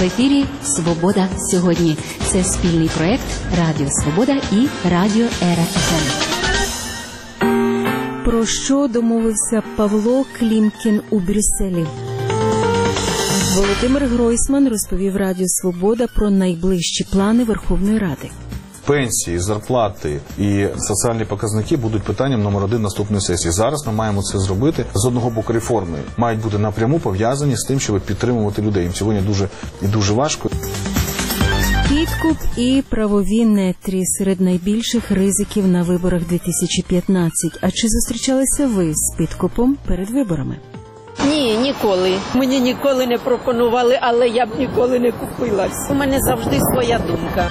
В ефірі «Свобода сьогодні». Це спільний проект Радіо Свобода і Радіо РФМ. Про що домовився Павло Клімкін у Брюсселі? Володимир Гройсман розповів Радіо Свобода про найближчі плани Верховної Ради. Пенсії, зарплати і соціальні показники будуть питанням номер 1 наступної сесії. Зараз ми маємо це зробити. З одного боку, реформи мають бути напряму пов'язані з тим, щоб підтримувати людей. Їм сьогодні дуже важко. Підкуп і правові нетрі серед найбільших ризиків на виборах 2015. А чи зустрічалися ви з підкупом перед виборами? Ні, ніколи. Мені ніколи не пропонували, але я б ніколи не купилась. У мене завжди своя думка.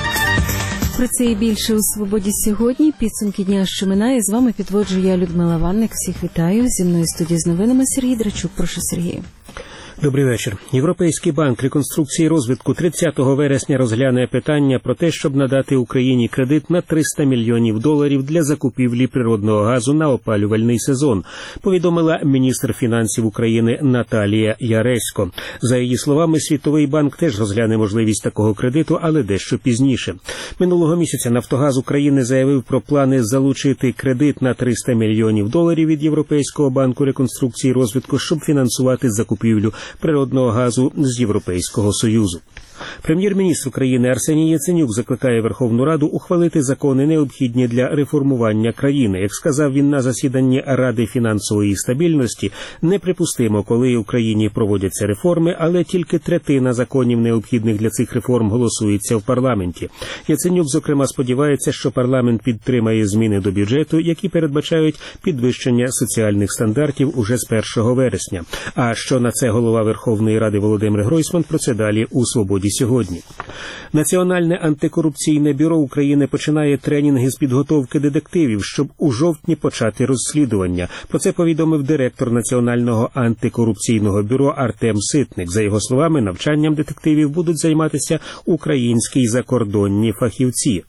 Про це і більше у «Свободі сьогодні». Підсумки дня, що минає. З вами підводжу я, Людмила Ванник. Всіх вітаю. Зі мною в студії з новинами Сергій Драчук. Прошу, Сергію. Добрий вечір. Європейський банк реконструкції і розвитку 30 вересня розгляне питання про те, щоб надати Україні кредит на $300 мільйонів для закупівлі природного газу на опалювальний сезон, повідомила міністр фінансів України Наталія Яресько. За її словами, Світовий банк теж розгляне можливість такого кредиту, але дещо пізніше. Минулого місяця «Нафтогаз України» заявив про плани залучити кредит на $300 мільйонів від Європейського банку реконструкції і розвитку, щоб фінансувати закупівлю природного газу з Європейського Союзу. Прем'єр-міністр України Арсеній Яценюк закликає Верховну Раду ухвалити закони, необхідні для реформування країни. Як сказав він на засіданні Ради фінансової стабільності, неприпустимо, коли в Україні проводяться реформи, але тільки третина законів, необхідних для цих реформ, голосується в парламенті. Яценюк, зокрема, сподівається, що парламент підтримає зміни до бюджету, які передбачають підвищення соціальних стандартів уже з 1 вересня. А що на це голова Верховної Ради Володимир Гройсман, про це далі у «Свободі сьогодні». Національне антикорупційне бюро України починає тренінги з підготовки детективів, щоб у жовтні почати розслідування. Про це повідомив директор Національного антикорупційного бюро Артем Ситник. За його словами, навчанням детективів будуть займатися українські й закордонні фахівці.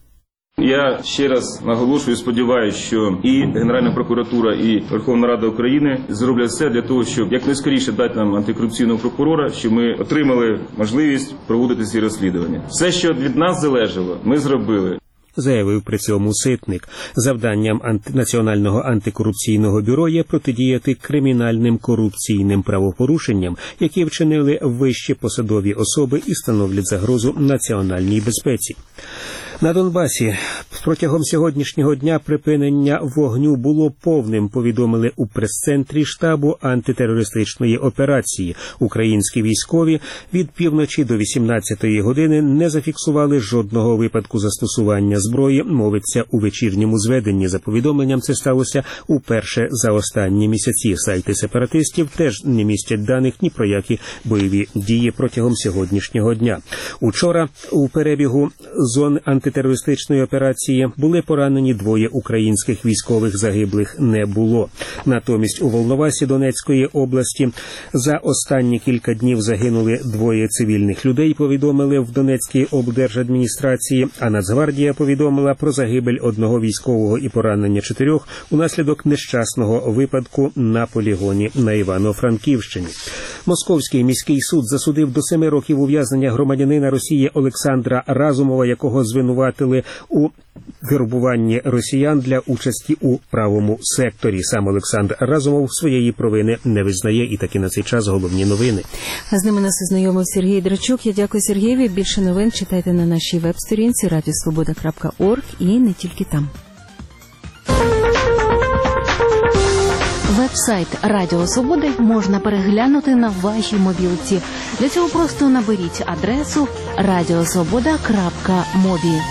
Я ще раз наголошую, сподіваюся, що і Генеральна прокуратура, і Верховна Рада України зроблять все для того, щоб якнайскоріше дати нам антикорупційного прокурора, щоб ми отримали можливість проводити ці розслідування. Все, що від нас залежало, ми зробили. Заявив при цьому Ситник. Завданням Національного антикорупційного бюро є протидіяти кримінальним корупційним правопорушенням, які вчинили вищі посадові особи і становлять загрозу національній безпеці. На Донбасі протягом сьогоднішнього дня припинення вогню було повним, повідомили у прес-центрі штабу антитерористичної операції. Українські військові від півночі до 18-ї години не зафіксували жодного випадку застосування зброї, мовиться у вечірньому зведенні. За повідомленням, це сталося уперше за останні місяці. Сайти сепаратистів теж не містять даних ні про які бойові дії протягом сьогоднішнього дня. Учора у перебігу зон антитерористичної операції були поранені 2 українських військових, загиблих не було. Натомість у Волновасі Донецької області за останні кілька днів загинули 2 цивільних людей, повідомили в Донецькій облдержадміністрації, а Нацгвардія повідомила про загибель 1 військового і поранення 4 унаслідок нещасного випадку на полігоні на Івано-Франківщині. Московський міський суд засудив до 7 років ув'язнення громадянина Росії Олександра Разумова, якого звинуватили у вербуванні росіян для участі у правому секторі. Сам Олександр Разумов своєї провини не визнає. І таки на цей час головні новини. А з ними нас ознайомив Сергій Драчук. Я дякую Сергієві. Більше новин читайте на нашій веб-сторінці radiosvoboda.org і не тільки там. Веб-сайт Радіо Свободи можна переглянути на вашій мобілці. Для цього просто наберіть адресу radiosvoboda.mobi.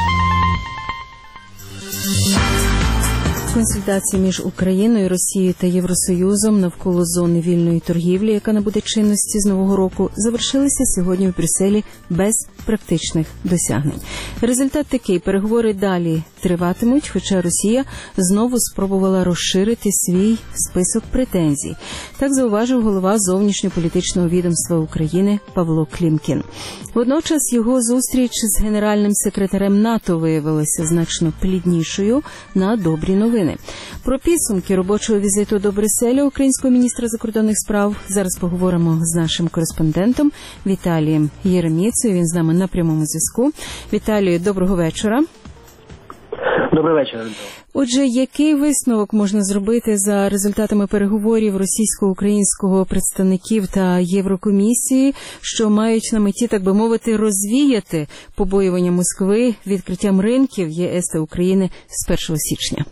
Консультації між Україною, Росією та Євросоюзом навколо зони вільної торгівлі, яка набуде чинності з Нового року, завершилися сьогодні в Брюсселі без практичних досягнень. Результат такий: переговори далі триватимуть, хоча Росія знову спробувала розширити свій список претензій. Так зауважив голова зовнішньополітичного відомства України Павло Клімкін. Водночас його зустріч з генеральним секретарем НАТО виявилася значно пліднішою на добрі новини. хвилини. Про підсумки робочого візиту до Брюсселя українського міністра закордонних справ зараз поговоримо з нашим кореспондентом Віталієм Єреміцею. Він з нами на прямому зв'язку. Віталію, доброго вечора. Добрий вечір. Отже, який висновок можна зробити за результатами переговорів російсько-українського представників та Єврокомісії, що мають на меті, так би мовити, розвіяти побоювання Москви відкриттям ринків ЄС та України з 1 січня?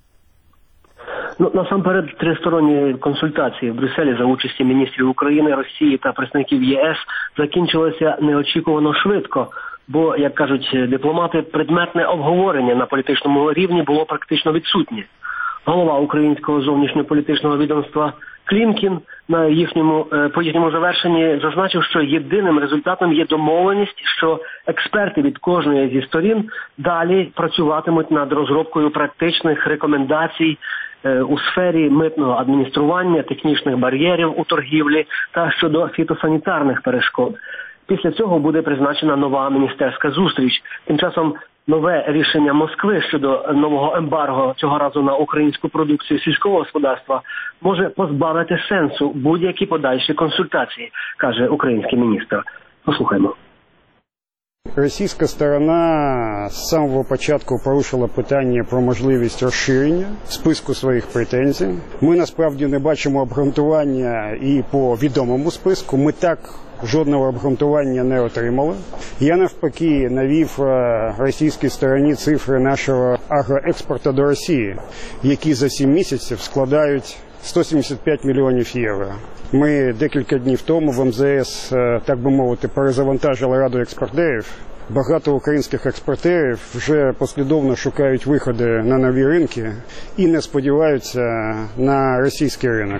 Насамперед, тристоронні консультації в Брюсселі за участі міністрів України, Росії та представників ЄС закінчилися неочікувано швидко. Бо, як кажуть дипломати, предметне обговорення на політичному рівні було практично відсутнє. Голова українського зовнішньополітичного відомства Клімкін по їхньому завершенні зазначив, що єдиним результатом є домовленість, що експерти від кожної зі сторін далі працюватимуть над розробкою практичних рекомендацій у сфері митного адміністрування, технічних бар'єрів у торгівлі та щодо фітосанітарних перешкод. Після цього буде призначена нова міністерська зустріч. Тим часом нове рішення Москви щодо нового ембарго, цього разу на українську продукцію сільського господарства, може позбавити сенсу будь-які подальші консультації, каже український міністр. Послухаймо. Російська сторона з самого початку порушила питання про можливість розширення списку своїх претензій. Ми насправді не бачимо обґрунтування і по відомому списку. Ми так жодного обґрунтування не отримали. Я навпаки навів російській стороні цифри нашого агроекспорту до Росії, які за 7 місяців складають 175 мільйонів євро. Ми декілька днів тому в МЗС, так би мовити, перезавантажили Раду експортерів. Багато українських експортерів вже послідовно шукають виходи на нові ринки і не сподіваються на російський ринок.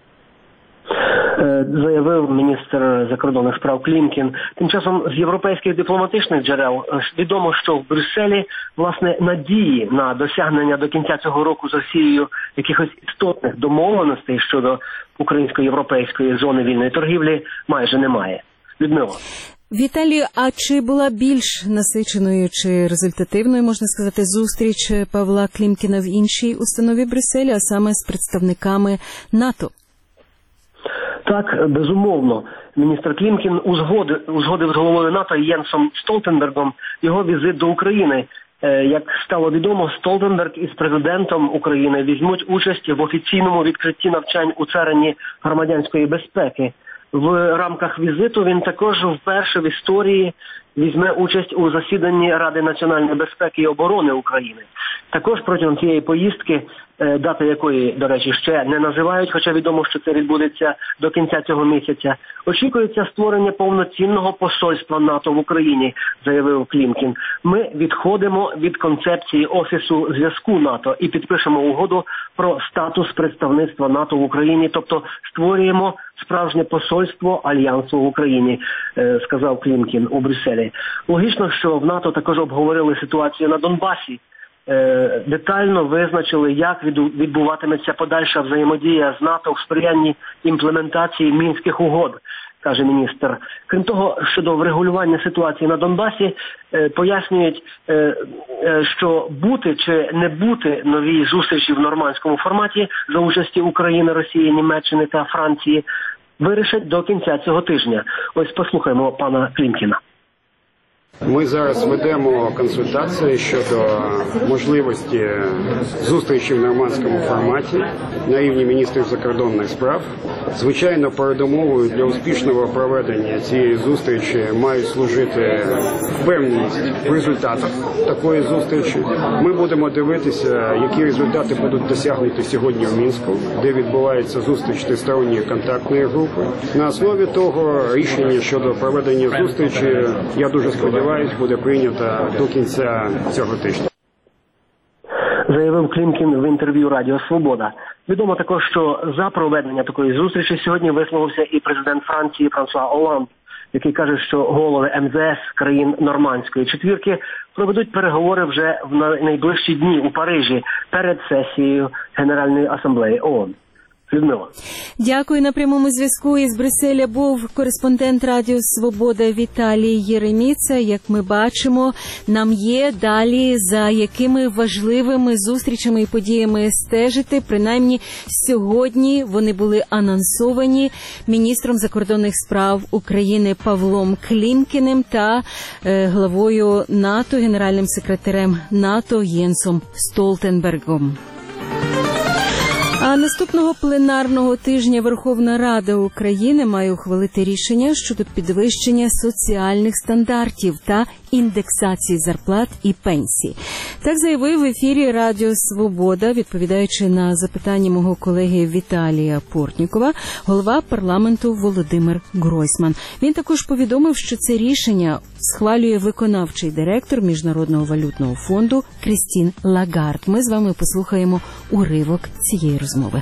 Заявив міністр закордонних справ Клімкін. Тим часом з європейських дипломатичних джерел відомо, що в Брюсселі, власне, надії на досягнення до кінця цього року з Росією якихось істотних домовленостей щодо українсько-європейської зони вільної торгівлі майже немає. Людмила. Віталію, а чи була більш насиченою чи результативною, можна сказати, зустріч Павла Клімкіна в іншій установі Брюсселя, а саме з представниками НАТО? Так, безумовно. Міністр Клімкін узгодив з головою НАТО Єнсом Столтенбергом його візит до України. Як стало відомо, Столтенберг із президентом України візьмуть участь в офіційному відкритті навчань у царині громадянської безпеки. В рамках візиту він також вперше в історії візьме участь у засіданні Ради національної безпеки і оборони України. Також протягом цієї поїздки, дати якої, до речі, ще не називають, хоча відомо, що це відбудеться до кінця цього місяця, очікується створення повноцінного посольства НАТО в Україні, заявив Клімкін. Ми відходимо від концепції Офісу зв'язку НАТО і підпишемо угоду про статус представництва НАТО в Україні, тобто створюємо справжнє посольство Альянсу в Україні, сказав Клімкін у Брюсселі. Логічно, що в НАТО також обговорили ситуацію на Донбасі, детально визначили, як відбуватиметься подальша взаємодія з НАТО в сприянні імплементації Мінських угод, каже міністр. Крім того, щодо врегулювання ситуації на Донбасі, пояснюють, що бути чи не бути новій зустрічі в нормандському форматі за участі України, Росії, Німеччини та Франції вирішать до кінця цього тижня. Ось послухаємо пана Клімкіна. Ми зараз ведемо консультації щодо можливості зустрічі в нормандському форматі на рівні міністрів закордонних справ. Звичайно, передумовою для успішного проведення цієї зустрічі мають служити впевненість в результатах такої зустрічі. Ми будемо дивитися, які результати будуть досягнуті сьогодні в Мінську, де відбувається зустріч тристоронньої контактної групи. На основі того рішення щодо проведення зустрічі, я дуже сподіваюся, буде прийнято до кінця цього тижня. Заявив Клімкін в інтерв'ю Радіо Свобода. Відомо також, що за проведення такої зустрічі сьогодні висловився і президент Франції Франсуа Олланд, який каже, що голови МЗС країн Нормандської четвірки проведуть переговори вже в найближчі дні у Парижі перед сесією Генеральної асамблеї ООН. Людмила. Дякую. На прямому зв'язку із Брюсселя був кореспондент Радіо Свобода Віталій Єреміца. Як ми бачимо, нам є далі за якими важливими зустрічами і подіями стежити. Принаймні сьогодні вони були анонсовані міністром закордонних справ України Павлом Клімкіним та главою НАТО, генеральним секретарем НАТО Єнсом Столтенбергом. А наступного пленарного тижня Верховна Рада України має ухвалити рішення щодо підвищення соціальних стандартів та індексації зарплат і пенсій. Так заявив в ефірі Радіо Свобода, відповідаючи на запитання мого колеги Віталія Портнікова, голова парламенту Володимир Гройсман. Він також повідомив, що це рішення схвалює виконавчий директор Міжнародного валютного фонду Крістін Лагард. Ми з вами послухаємо уривок цієї розмови.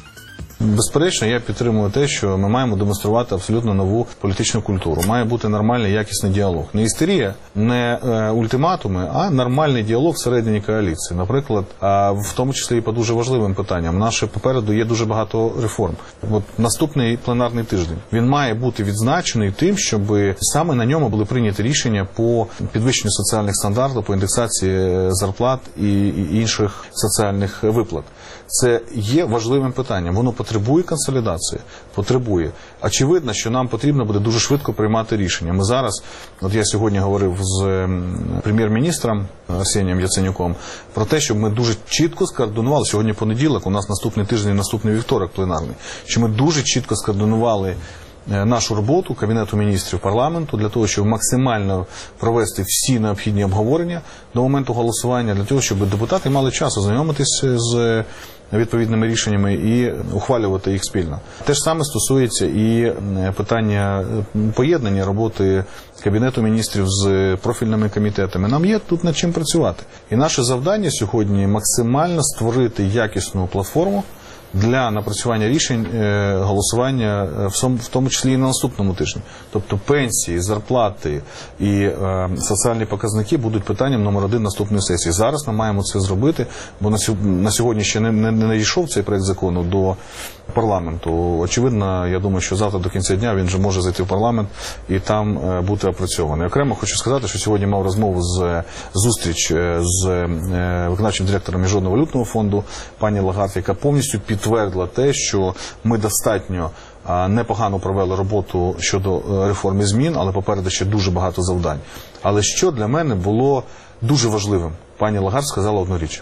Безперечно, я підтримую те, що ми маємо демонструвати абсолютно нову політичну культуру. Має бути нормальний, якісний діалог. Не істерія, не ультиматуми, а нормальний діалог всередині коаліції. Наприклад, в тому числі і по дуже важливим питанням. Наше попереду є дуже багато реформ. От наступний пленарний тиждень, він має бути відзначений тим, щоб саме на ньому були прийняті рішення по підвищенню соціальних стандартів, по індексації зарплат і інших соціальних виплат. Це є важливим питанням. Воно потребує консолідації, потребує. Очевидно, що нам потрібно буде дуже швидко приймати рішення. Ми зараз, от я сьогодні говорив з прем'єр-міністром Арсенієм Яценюком про те, щоб ми дуже чітко скоординували, сьогодні понеділок, у нас наступний тиждень і наступний вівторок пленарний, що ми дуже чітко скоординували нашу роботу Кабінету міністрів парламенту для того, щоб максимально провести всі необхідні обговорення до моменту голосування, для того, щоб депутати мали час ознайомитися з відповідними рішеннями і ухвалювати їх спільно. Те ж саме стосується і питання поєднання роботи Кабінету міністрів з профільними комітетами. Нам є тут над чим працювати. І наше завдання сьогодні максимально створити якісну платформу для напрацювання рішень голосування, в тому числі і на наступному тижні. Тобто пенсії, зарплати і соціальні показники будуть питанням номер 1 наступної сесії. Зараз ми маємо це зробити, бо на сьогодні ще не надійшов цей проект закону до парламенту. Очевидно, я думаю, що завтра до кінця дня він вже може зайти в парламент і там бути опрацьований. Окремо хочу сказати, що сьогодні мав розмову зустріч з виконавчим директором Міжнародного валютного фонду пані Лагард, яка повністю підтвердила те, що ми достатньо непогано провели роботу щодо реформи змін, але попереду ще дуже багато завдань. Але що для мене було дуже важливим? Пані Лагард сказала одну річ,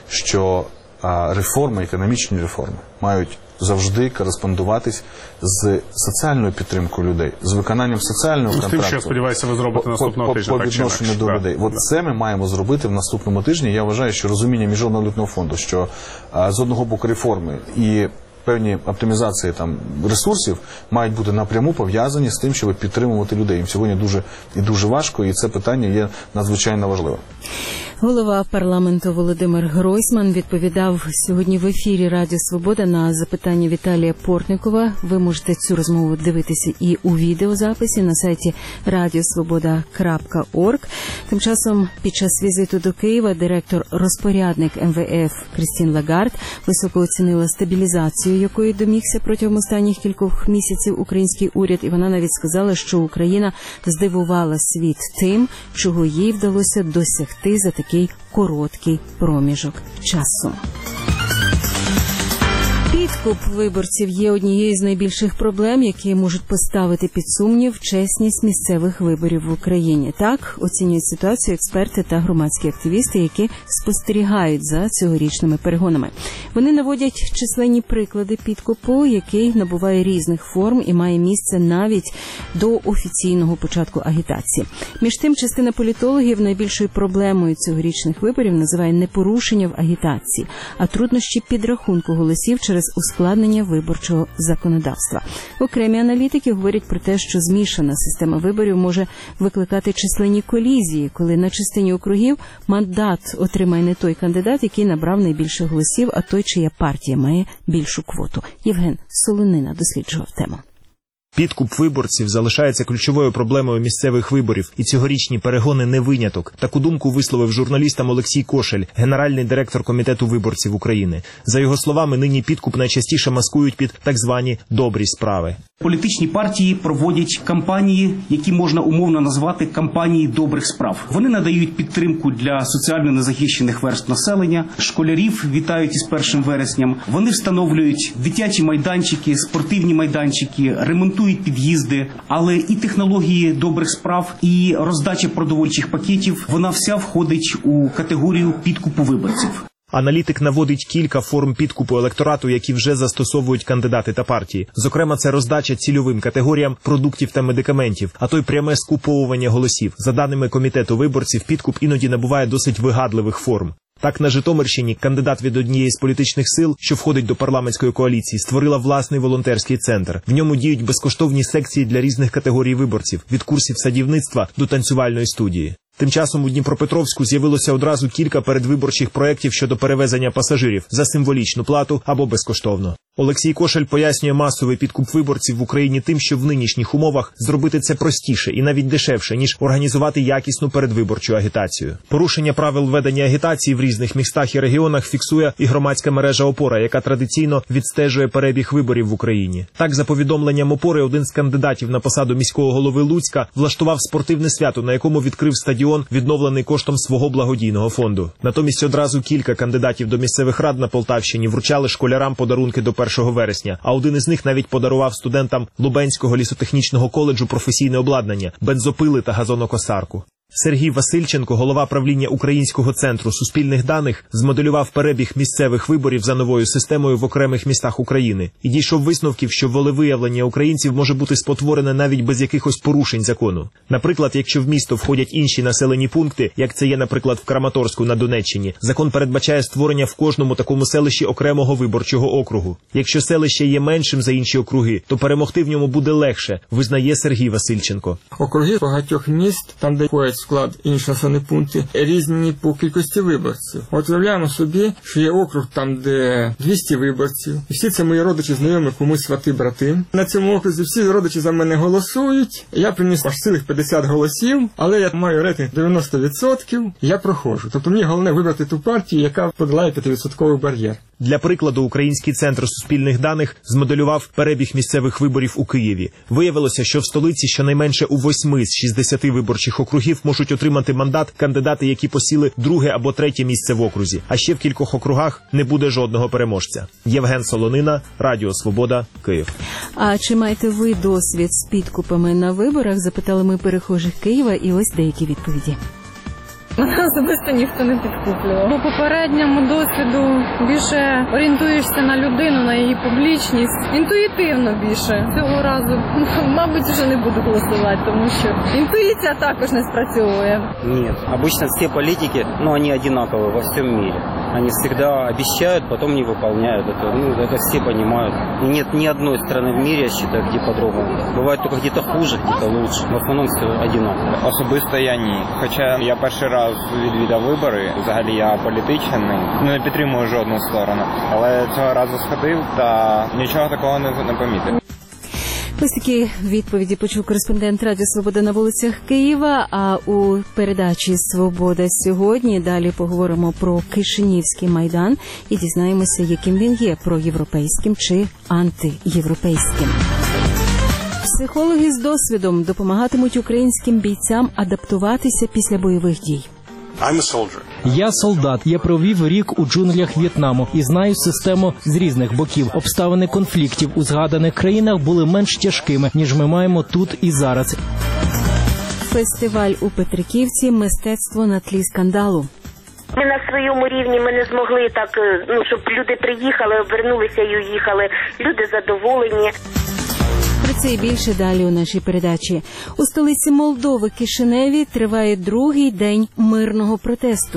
що реформи, економічні реформи мають завжди кореспондуватись з соціальною підтримкою людей, з виконанням соціального контракту. З тим, що, сподіваюся, ви зробите наступного тижня. По відношенню до людей. От це ми маємо зробити в наступному тижні. Я вважаю, що розуміння Міжнародного валютного фонду, що з одного боку реформи і певні оптимізації ресурсів мають бути напряму пов'язані з тим, щоб підтримувати людей. Їм сьогодні дуже важко, і це питання є надзвичайно важливим. Голова парламенту Володимир Гройсман відповідав сьогодні в ефірі Радіо Свобода на запитання Віталія Портнікова. Ви можете цю розмову дивитися і у відеозаписі на сайті radiosvoboda.org. Тим часом під час візиту до Києва директор-розпорядник МВФ Крістін Лагард високо оцінила стабілізацію, якої домігся протягом останніх кількох місяців український уряд, і вона навіть сказала, що Україна здивувала світ тим, чого їй вдалося досягти за такий короткий проміжок часу. Підкуп виборців є однією з найбільших проблем, які можуть поставити під сумнів чесність місцевих виборів в Україні. Так оцінюють ситуацію експерти та громадські активісти, які спостерігають за цьогорічними перегонами. Вони наводять численні приклади підкупу, який набуває різних форм і має місце навіть до офіційного початку агітації. Між тим, частина політологів найбільшою проблемою цьогорічних виборів називає не порушення в агітації, а труднощі підрахунку голосів через ускладнення виборчого законодавства. Окремі аналітики говорять про те, що змішана система виборів може викликати численні колізії, коли на частині округів мандат отримає не той кандидат, який набрав найбільше голосів, а той, чия партія має більшу квоту. Євген Солонина досліджував тему. Підкуп виборців залишається ключовою проблемою місцевих виборів, і цьогорічні перегони не виняток. Таку думку висловив журналістам Олексій Кошель, генеральний директор Комітету виборців України. За його словами, нині підкуп найчастіше маскують під так звані «добрі справи». Політичні партії проводять кампанії, які можна умовно назвати кампанії добрих справ. Вони надають підтримку для соціально незахищених верств населення, школярів вітають із 1 вересням, вони встановлюють дитячі майданчики, спортивні майданчики, ремонтують під'їзди, але і технології добрих справ, і роздача продовольчих пакетів, вона вся входить у категорію підкупу виборців. Аналітик наводить кілька форм підкупу електорату, які вже застосовують кандидати та партії. Зокрема, це роздача цільовим категоріям продуктів та медикаментів, а то й пряме скуповування голосів. За даними Комітету виборців, підкуп іноді набуває досить вигадливих форм. Так, на Житомирщині кандидат від однієї з політичних сил, що входить до парламентської коаліції, створила власний волонтерський центр. В ньому діють безкоштовні секції для різних категорій виборців, від курсів садівництва до танцювальної студії. Тим часом у Дніпропетровську з'явилося одразу кілька передвиборчих проєктів щодо перевезення пасажирів за символічну плату або безкоштовно. Олексій Кошель пояснює масовий підкуп виборців в Україні тим, що в нинішніх умовах зробити це простіше і навіть дешевше, ніж організувати якісну передвиборчу агітацію. Порушення правил ведення агітації в різних містах і регіонах фіксує і громадська мережа «Опора», яка традиційно відстежує перебіг виборів в Україні. Так, за повідомленням «Опори», один з кандидатів на посаду міського голови Луцька влаштував спортивне свято, на якому відкрив стадіон, відновлений коштом свого благодійного фонду. Натомість одразу кілька кандидатів до місцевих рад на Полтавщині вручали школярам подарунки до 1 вересня, а один із них навіть подарував студентам Лубенського лісотехнічного коледжу професійне обладнання, бензопили та газонокосарку. Сергій Васильченко, голова правління Українського центру суспільних даних, змоделював перебіг місцевих виборів за новою системою в окремих містах України і дійшов висновків, що волевиявлення українців може бути спотворене навіть без якихось порушень закону. Наприклад, якщо в місто входять інші населені пункти, як це є, наприклад, в Краматорську на Донеччині, закон передбачає створення в кожному такому селищі окремого виборчого округу. Якщо селище є меншим за інші округи, то перемогти в ньому буде легше, визнає Сергій Васильченко. Округи багатьох міст, там де входять склад інші населені пункти, різні по кількості виборців. От уявляємо собі, що є округ там, де 200 виборців, і всі це мої родичі, знайомі, комусь свати, брати. На цьому окрузі всі родичі за мене голосують, я приніс аж цілих 50 голосів, але я маю рейтинг 90%, я проходжу. Тобто мені головне вибрати ту партію, яка подолає 5% бар'єр. Для прикладу, Український центр суспільних даних змоделював перебіг місцевих виборів у Києві. Виявилося, що в столиці щонайменше у 8 з 60 виборчих округів можуть отримати мандат кандидати, які посіли 2 або 3 місце в окрузі. А ще в кількох округах не буде жодного переможця. Євген Солонина, Радіо Свобода, Київ. А чи маєте ви досвід з підкупами на виборах? Запитали ми перехожих Києва, і ось деякі відповіді. Особисто ніхто не підкуплював. По попередньому досвіду більше орієнтуєшся на людину, на її публічність. Інтуїтивно більше. Цього разу, мабуть, вже не буду голосувати, тому що інтуїція також не спрацьовує. Ні, обычно все политики, они одинаковые во всем мире. Они всегда обещают, потом не выполняют это. Это все понимают. И нет ни одной страны в мире, я считаю, где по-другому. Бывает только где-то хуже, где-то лучше. В основном все одинаково. Особисто я ні. Хоча я перший раз відвідав вибори, взагалі я політичний, не підтримую жодну сторону. Але цього разу сходив та нічого такого не помітив. Ось такі відповіді почув кореспондент Радіо Свобода на вулицях Києва, а у передачі «Свобода сьогодні» далі поговоримо про Кишинівський майдан і дізнаємося, яким він є – проєвропейським чи антиєвропейським. Психологи з досвідом допомагатимуть українським бійцям адаптуватися після бойових дій. Я солдат. Я провів рік у джунглях В'єтнаму і знаю систему з різних боків. Обставини конфліктів у згаданих країнах були менш тяжкими, ніж ми маємо тут і зараз. Фестиваль у Петриківці «Мистецтво на тлі скандалу». Ми на своєму рівні не змогли так, щоб люди приїхали, обернулися і уїхали. Люди задоволені. Про це і більше далі у нашій передачі. У столиці Молдови Кишиневі триває другий день мирного протесту.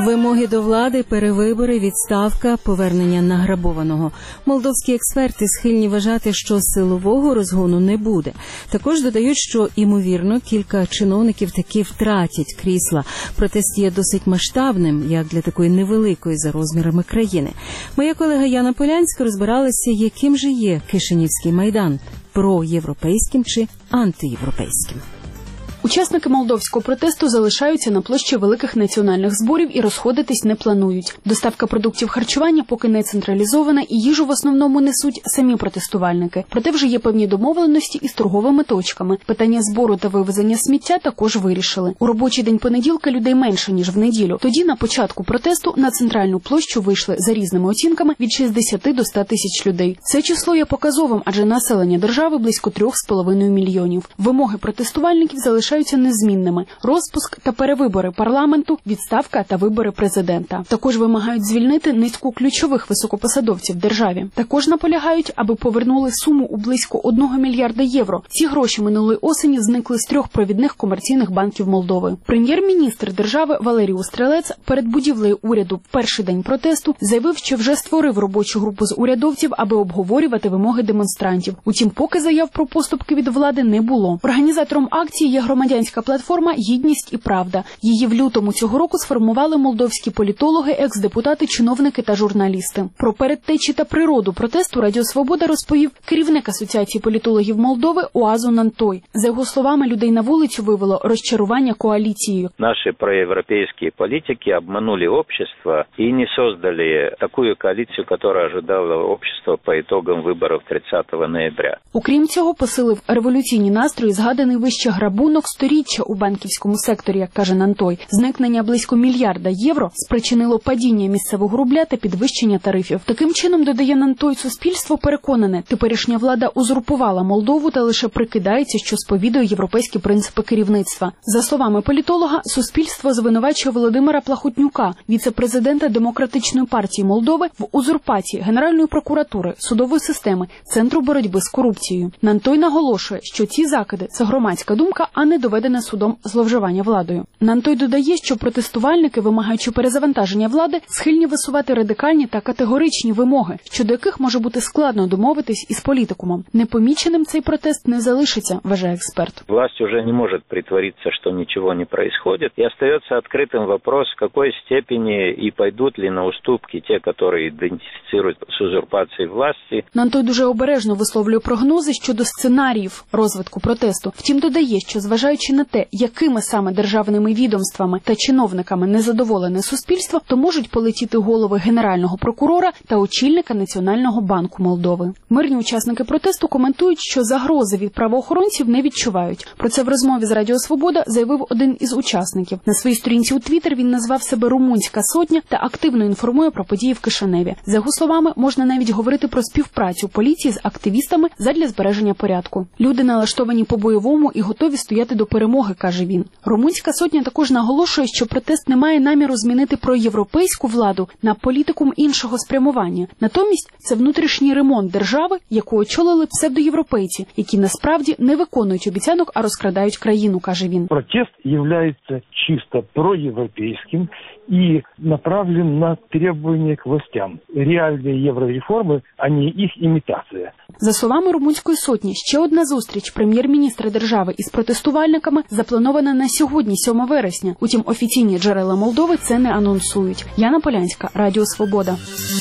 Вимоги до влади, перевибори, відставка, повернення награбованого. Молдовські експерти схильні вважати, що силового розгону не буде. Також додають, що, ймовірно, кілька чиновників таки втратять крісла. Протест є досить масштабним, як для такої невеликої за розмірами країни. Моя колега Яна Полянська розбиралася, яким же є Кишинівський майдан – проєвропейським чи антиєвропейським. Учасники молдовського протесту залишаються на площі великих національних зборів і розходитись не планують. Доставка продуктів харчування поки не централізована і їжу в основному несуть самі протестувальники. Проте вже є певні домовленості із торговими точками. Питання збору та вивезення сміття також вирішили. У робочий день понеділка людей менше, ніж в неділю. Тоді на початку протесту на центральну площу вийшли за різними оцінками від 60 до 100 тисяч людей. Це число є показовим, адже населення держави близько 3,5 мільйонів. Вимоги протестувальників залишаються незмінними – розпуск та перевибори парламенту, відставка та вибори президента. Також вимагають звільнити низку ключових високопосадовців в державі. Також наполягають, аби повернули суму у близько 1 мільярда євро. Ці гроші минулої осені зникли з 3 провідних комерційних банків Молдови. Прем'єр-міністр держави Валерій Устрелець перед будівлею уряду в перший день протесту заявив, що вже створив робочу групу з урядовців, аби обговорювати вимоги демонстрантів. Утім, поки заяв про поступки від влади не було. Організатором акції є громадянська платформа «Гідність і правда». Її в лютому цього року сформували молдовські політологи, екс-депутати, чиновники та журналісти. Про передтечі та природу протесту Радіо Свобода розповів керівник Асоціації політологів Молдови Оазу Нантой. За його словами, людей на вулицю вивело розчарування коаліцією. Наши проевропейские политики обманули общество и не создали такую коалицию, которая ожидала общество по итогам выборов 30 ноября. Окрім цього, посилив революційні настрої згаданий вище грабунок сторіччя у банківському секторі, як каже Нантой. Зникнення близько мільярда євро спричинило падіння місцевого рубля та підвищення тарифів. Таким чином, додає Нантой, суспільство переконане, теперішня влада узурпувала Молдову та лише прикидається, що сповідує європейські принципи керівництва. За словами політолога, суспільство звинувачує Володимира Плахотнюка, віце-президента Демократичної партії Молдови, в узурпації Генеральної прокуратури, судової системи, Центру боротьби з корупцією. Нантой наголошує, що ці закиди – це громадська думка, а не доведене судом зловживання владою. Нантой додає, що протестувальники, вимагаючи перезавантаження влади, схильні висувати радикальні та категоричні вимоги, щодо яких може бути складно домовитись із політикумом. Непоміченим цей протест не залишиться, вважає експерт. Власть уже не может притвориться, что ничего не происходит, и остается открытым вопрос, в какой степени и пойдут ли на уступки те, которые идентифицируют с узурпацией власти. Нантой дуже обережно висловлює прогнози щодо сценаріїв розвитку протесту. Втім, додає, що зважаючи на те, якими саме державними відомствами та чиновниками незадоволене суспільство, то можуть полетіти голови генерального прокурора та очільника Національного банку Молдови. Мирні учасники протесту коментують, що загрози від правоохоронців не відчувають. Про це в розмові з Радіо Свобода заявив один із учасників. На своїй сторінці у Твіттер він назвав себе «Румунська сотня» та активно інформує про події в Кишиневі. За його словами, можна навіть говорити про співпрацю поліції з активістами задля збереження порядку. Люди налаштовані по-бойовому і готові стояти до перемоги, каже він. Румунська сотня також наголошує, що протест не має наміру змінити проєвропейську владу на політикум іншого спрямування. Натомість це внутрішній ремонт держави, яку очолили псевдоєвропейці, які насправді не виконують обіцянок, а розкрадають країну, каже він. Протест является чисто проевропейским и направлен на требования к властям. Реальные еврореформы, а не их имитация. За словами Румунської сотні, ще одна зустріч прем'єр-міністра держави із протестувальниками запланована на сьогодні, 7 вересня. Утім, офіційні джерела Молдови це не анонсують. Яна Полянська, Радіо Свобода.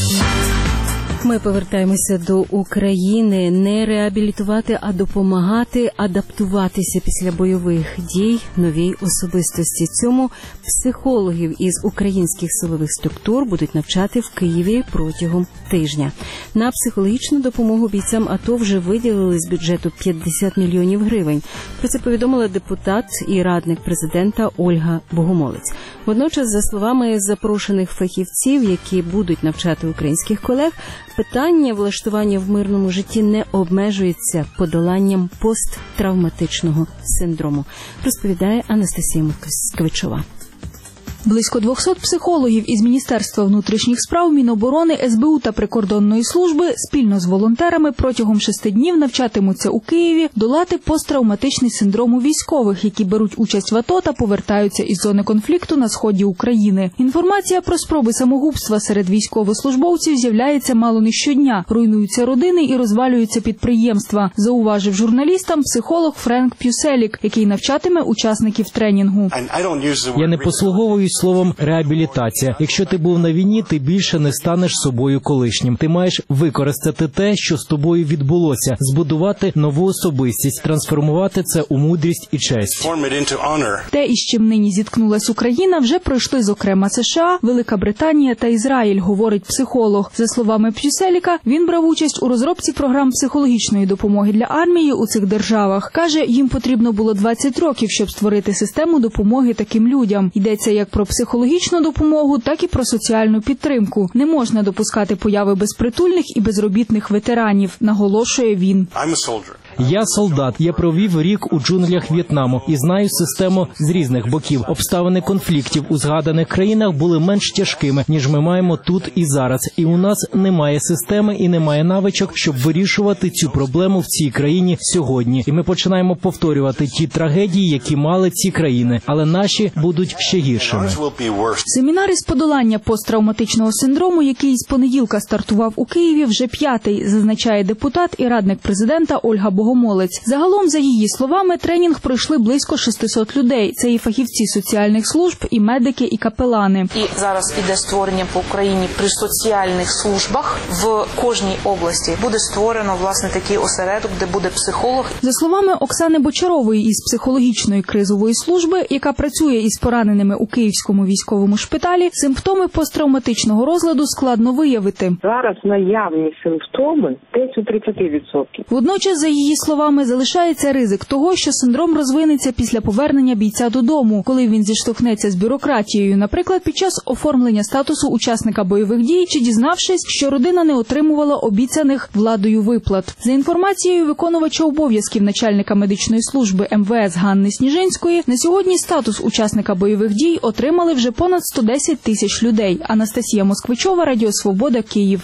Ми повертаємося до України. Не реабілітувати, а допомагати адаптуватися після бойових дій новій особистості. Цьому психологів із українських силових структур будуть навчати в Києві протягом тижня. На психологічну допомогу бійцям АТО вже виділили з бюджету 50 мільйонів гривень. Про це повідомила депутат і радник президента Ольга Богомолець. Водночас, за словами запрошених фахівців, які будуть навчати українських колег, питання влаштування в мирному житті не обмежується подоланням посттравматичного синдрому, розповідає Анастасія Москвичова. Близько 200 психологів із Міністерства внутрішніх справ, Міноборони, СБУ та Прикордонної служби спільно з волонтерами протягом 6 днів навчатимуться у Києві долати посттравматичний синдром у військових, які беруть участь в АТО та повертаються із зони конфлікту на сході України. Інформація про спроби самогубства серед військовослужбовців з'являється мало не щодня. Руйнуються родини і розвалюються підприємства, зауважив журналістам психолог Френк Пюселік, який навчатиме учасників тренінгу. Я не послуговуюсь словом реабілітація. Якщо ти був на війні, ти більше не станеш собою колишнім. Ти маєш використати те, що з тобою відбулося, збудувати нову особистість, трансформувати це у мудрість і честь. Те, із чим нині зіткнулась Україна, вже пройшли, зокрема, США, Велика Британія та Ізраїль, говорить психолог. За словами Пюселіка, він брав участь у розробці програм психологічної допомоги для армії у цих державах. Каже, їм потрібно було 20 років, щоб створити систему допомоги таким людям. Йдеться як про психологічну допомогу, так і про соціальну підтримку. Не можна допускати появи безпритульних і безробітних ветеранів, наголошує він. Я солдат. Я провів рік у джунглях В'єтнаму і знаю систему з різних боків. Обставини конфліктів у згаданих країнах були менш тяжкими, ніж ми маємо тут і зараз. І у нас немає системи і немає навичок, щоб вирішувати цю проблему в цій країні сьогодні. І ми починаємо повторювати ті трагедії, які мали ці країни, але наші будуть ще гіршими. Семінар із подолання посттравматичного синдрому, який з понеділка стартував у Києві, вже 5-й, зазначає депутат і радник президента Ольга Богомолець. Загалом, за її словами, тренінг пройшли близько 600 людей. Це і фахівці соціальних служб, і медики, і капелани. І зараз іде створення по Україні при соціальних службах. В кожній області буде створено, власне, такий осередок, де буде психолог. За словами Оксани Бочарової із психологічної кризової служби, яка працює із пораненими у Київському військовому шпиталі, симптоми посттравматичного розладу складно виявити. Зараз наявні симптоми десь у 30%. Водночас, за її словами, залишається ризик того, що синдром розвинеться після повернення бійця додому, коли він зіштовхнеться з бюрократією, наприклад, під час оформлення статусу учасника бойових дій чи дізнавшись, що родина не отримувала обіцяних владою виплат. За інформацією виконувача обов'язків начальника медичної служби МВС Ганни Сніжинської, на сьогодні статус учасника бойових дій отримали вже понад 110 тисяч людей. Анастасія Москвичова, Радіо Свобода, Київ.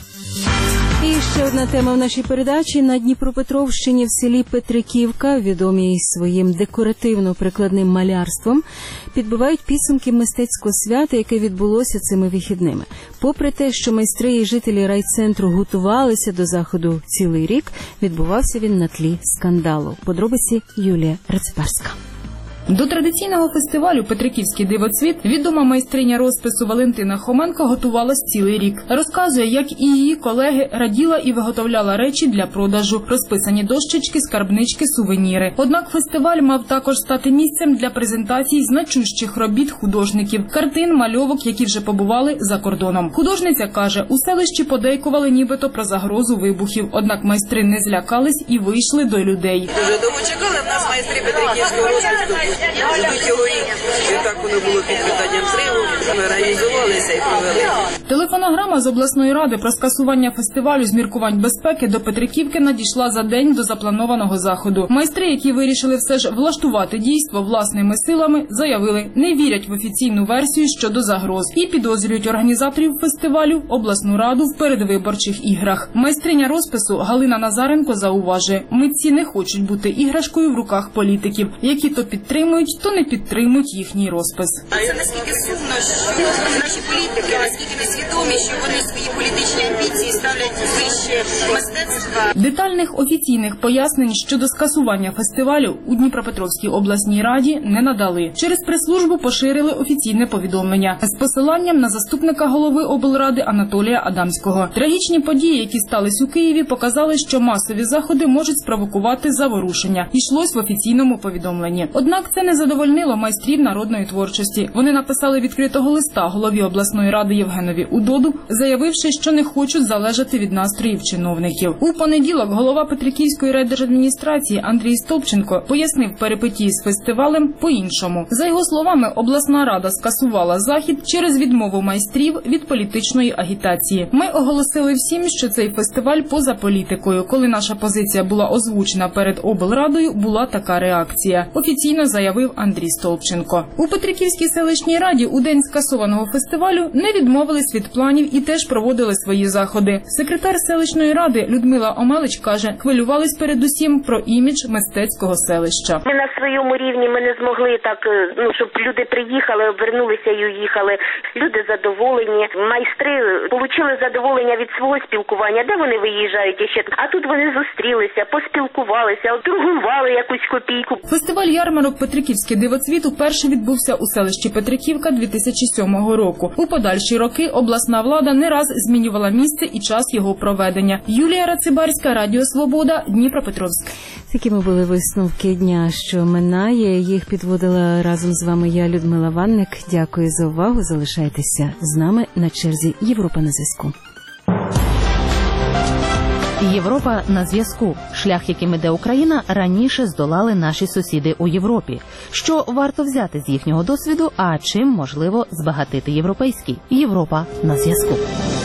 І ще одна тема в нашій передачі. На Дніпропетровщині в селі Петриківка, відомі своїм декоративно-прикладним малярством, підбивають підсумки мистецького свята, яке відбулося цими вихідними. Попри те, що майстри і жителі райцентру готувалися до заходу цілий рік, відбувався він на тлі скандалу. Подробиці Юлія Рецепарська. До традиційного фестивалю «Петриківський дивоцвіт» відома майстриня розпису Валентина Хоменко готувалась цілий рік. Розказує, як і її колеги раділа і виготовляла речі для продажу – розписані дощечки, скарбнички, сувеніри. Однак фестиваль мав також стати місцем для презентацій значущих робіт художників, картин, мальовок, які вже побували за кордоном. Художниця каже, у селищі подейкували нібито про загрозу вибухів. Однак майстри не злякались і вийшли до людей. Дуже довго чекали в нас майстри Петриківського розпису. Ждуть його рік. І так воно було під питанням зриву. Ми організувалися і провели. Телефонограма з обласної ради про скасування фестивалю з міркувань безпеки до Петриківки надійшла за день до запланованого заходу. Майстри, які вирішили все ж влаштувати дійство власними силами, заявили, не вірять в офіційну версію щодо загроз і підозрюють організаторів фестивалю, обласну раду в передвиборчих іграх. Майстриня розпису Галина Назаренко зауважує, митці не хочуть бути іграшкою в руках політиків, які то підтримують, то не підтримують їхній розпис. Це наскільки сумно, що наші політики, наскільки несвідомі, що вони свої політичні амбіції ставлять вище мистецтва. Детальних офіційних пояснень щодо скасування фестивалю у Дніпропетровській обласній раді не надали. Через прес-службу поширили офіційне повідомлення з посиланням на заступника голови облради Анатолія Адамського. Трагічні події, які стались у Києві, показали, що масові заходи можуть спровокувати заворушення. Йшлось в офіційному повідомленні. Однак це не задовольнило майстрів народної творчості. Вони написали відкритого листа голові обласної ради Євгенові Удоду, заявивши, що не хочуть залежати від настроїв чиновників. У понеділок голова Петриківської райдержадміністрації Андрій Столпченко пояснив перипетії з фестивалем по-іншому. За його словами, обласна рада скасувала захід через відмову майстрів від політичної агітації. Ми оголосили всім, що цей фестиваль поза політикою. Коли наша позиція була озвучена перед облрадою, була така реакція, офіційно заявив Андрій Столпченко. У Петриківській селищній раді у день скасованого фестивалю не відмовились від планів і теж проводили свої заходи. Секретар селищної ради Людмила Омелич каже, хвилювались передусім про імідж мистецького селища. Ми на своєму рівні ми не змогли так, щоб люди приїхали, обернулися і уїхали. Люди задоволені, майстри отримали задоволення від свого спілкування. Де вони виїжджають ще? А тут вони зустрілися, поспілкувалися, торгували якусь копійку. Фестиваль ярмарок «Петриківський дивоцвіт» уперше відбувся у селищі Петриківка 2007 року. У подальші роки обласна влада не раз змінювала місце і час його проведення. Юлія Рацибарська, Радіо Свобода, Дніпропетровськ. Такими були висновки дня, що минає. Їх підводила разом з вами я, Людмила Ванник. Дякую за увагу. Залишайтеся з нами. На черзі Європа на зв'язку. Європа на зв'язку. Шлях, яким іде Україна, раніше здолали наші сусіди у Європі. Що варто взяти з їхнього досвіду, а чим можливо збагатити європейський? Європа на зв'язку.